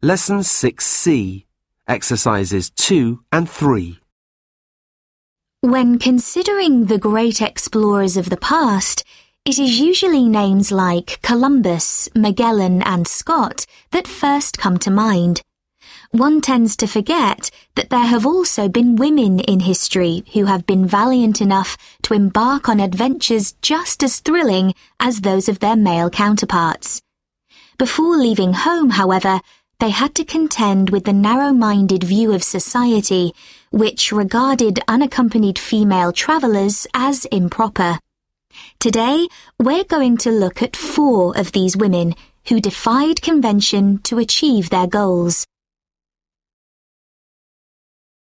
Lesson 6C, Exercises 2 and 3. When considering the great explorers of the past, it is usually names like Columbus, Magellan and Scott that first come to mind. One tends to forget that there have also been women in history who have been valiant enough to embark on adventures just as thrilling as those of their male counterparts. Before leaving home, however, they had to contend with the narrow-minded view of society, which regarded unaccompanied female travellers as improper. Today, we're going to look at 4 of these women who defied convention to achieve their goals.